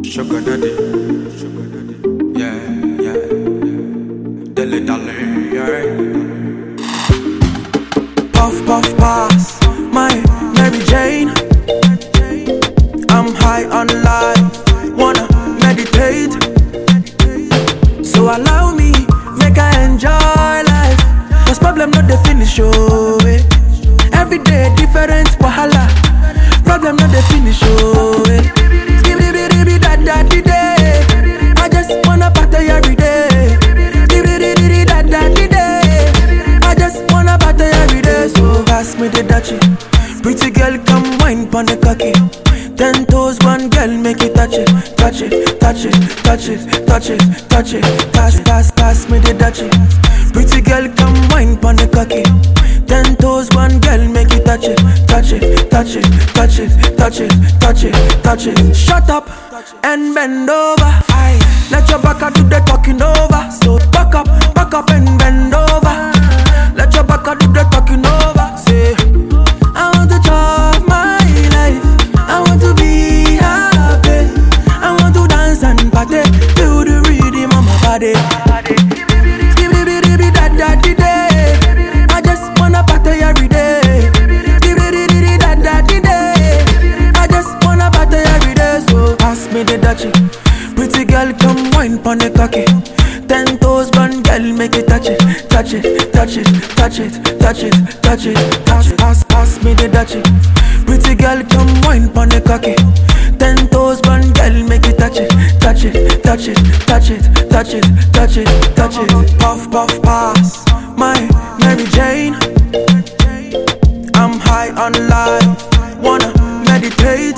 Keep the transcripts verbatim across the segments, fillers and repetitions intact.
Sugar daddy, sugar daddy, yeah, yeah, dilly dally, yeah. Puff puff pass, my Mary Jane. I'm high on life, wanna meditate. So allow me, make I enjoy life. Cause problem not the finish, oh eh. Every day different wahala. Problem not the finish, oh eh. I just wanna party every day. I just wanna party every day. So pass me the dachi. Pretty girl, come wine pon the cocky. Ten toes, one girl, make it touch it, touch it, touch it, touch it, touch it, touch it. Pass, pass, pass me the dachi. Pretty girl, come wine pon the cocky. Ten toes, one girl, make it touch it, touch it, touch it, touch it, touch it, touch it, touch it. Shut up and bend over. Aye. Let your back do the talking over. So back up, back up and bend over. Let your back do the talking over. Say, I want to chop my life. I want to be happy. I want to dance and party. Feel the rhythm of my body. I just wanna party every day. I just wanna party every day. So pass me the dachi. Pretty girl, come wine pon the cocky. Ten toes, one girl, make it touch it, touch it, touch it, touch it, touch it, touch it. Pass, pass, pass me the dachi. Pretty girl, come wine pon the cocky. Ten toes, one girl, make it touch it, touch it, touch it, touch it, touch it, touch it, touch it. Puff, puff, pass, my Mary Jane. I'm high on life, wanna meditate.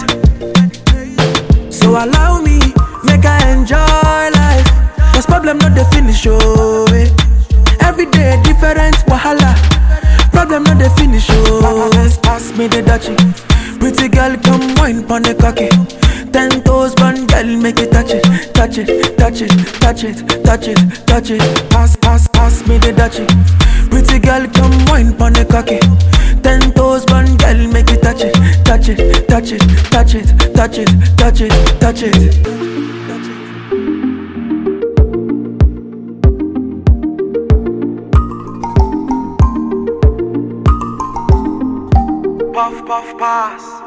So allow me, make I enjoy life. Cause problem not the finish, oh eh. Every day different wahala. Problem not the finish, oh eh. Pass me the dachi. Pretty girl, come wine pon the cocky. Ten toes, one girl, make it touch it, touch it, touch it, touch it, touch it, touch it. Pass, pass, pass me the dachi. Pretty girl, come wine pon the cocky. Ten toes, one girl, make it touch it, touch it, touch it, touch it, touch it, touch it, touch it. Puff, puff, pass.